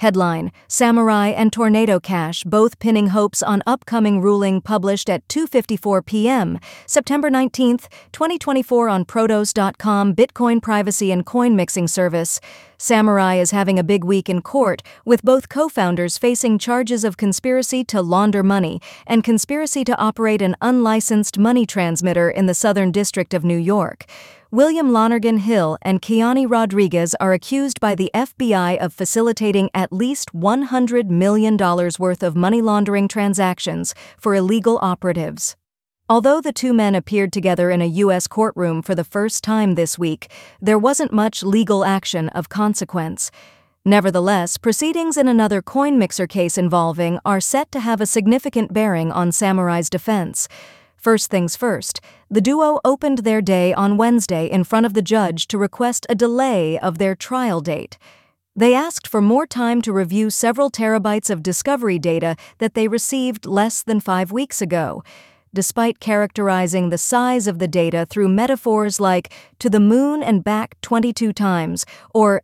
Headline: Samurai and Tornado Cash both pinning hopes on upcoming ruling, published at 2:54 p.m. September 19, 2024 on Protos.com. Bitcoin privacy and coin mixing service. Samurai is having a big week in court, with both co-founders facing charges of conspiracy to launder money and conspiracy to operate an unlicensed money transmitter in the Southern District of New York. William Lonergan Hill and Kiani Rodriguez are accused by the FBI of facilitating at least $100 million worth of money laundering transactions for illegal operatives. Although the two men appeared together in a U.S. courtroom for the first time this week, there wasn't much legal action of consequence. Nevertheless, proceedings in another coin mixer case involving are set to have a significant bearing on Samurai's defense. First things first, the duo opened their day on Wednesday in front of the judge to request a delay of their trial date. They asked for more time to review several terabytes of discovery data that they received less than 5 weeks ago. Despite characterizing the size of the data through metaphors like "to the moon and back 22 times" or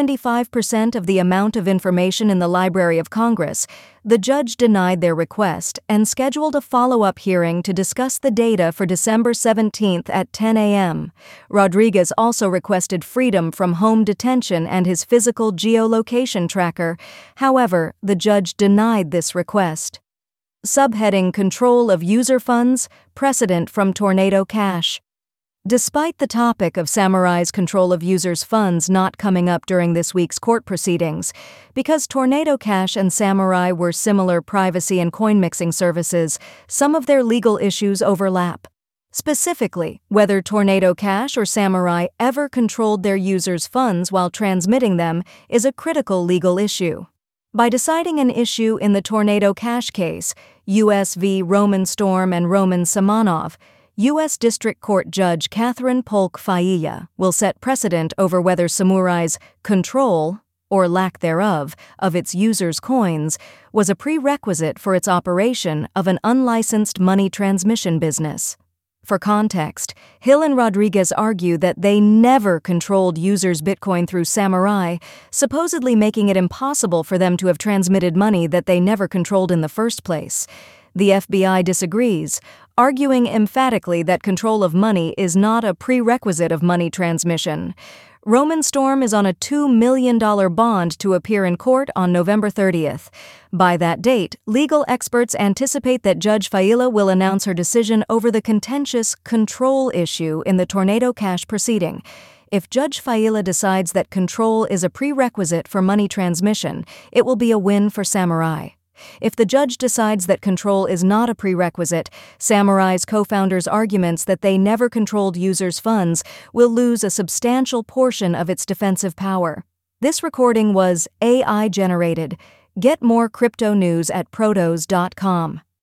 75% of the amount of information in the Library of Congress, the judge denied their request and scheduled a follow-up hearing to discuss the data for December 17 at 10 a.m. Rodriguez also requested freedom from home detention and his physical geolocation tracker. However, the judge denied this request. Subheading: Control of User Funds, Precedent from Tornado Cash. Despite the topic of Samurai's control of users' funds not coming up during this week's court proceedings, because Tornado Cash and Samurai were similar privacy and coin mixing services, some of their legal issues overlap. Specifically, whether Tornado Cash or Samurai ever controlled their users' funds while transmitting them is a critical legal issue. By deciding an issue in the Tornado Cash case, U.S. v. Roman Storm and Roman Simonov, U.S. District Court Judge Catherine Polk Failla will set precedent over whether Samurai's control, or lack thereof, of its users' coins was a prerequisite for its operation of an unlicensed money transmission business. For context, Hill and Rodriguez argue that they never controlled users' Bitcoin through Samurai, supposedly making it impossible for them to have transmitted money that they never controlled in the first place. The FBI disagrees, arguing emphatically that control of money is not a prerequisite of money transmission. Roman Storm is on a $2 million bond to appear in court on November 30th. By that date, legal experts anticipate that Judge Failla will announce her decision over the contentious control issue in the Tornado Cash proceeding. If Judge Failla decides that control is a prerequisite for money transmission, it will be a win for Samurai. If the judge decides that control is not a prerequisite, Samurai's co-founders' arguments that they never controlled users' funds will lose a substantial portion of its defensive power. This recording was AI generated. Get more crypto news at Protos.com.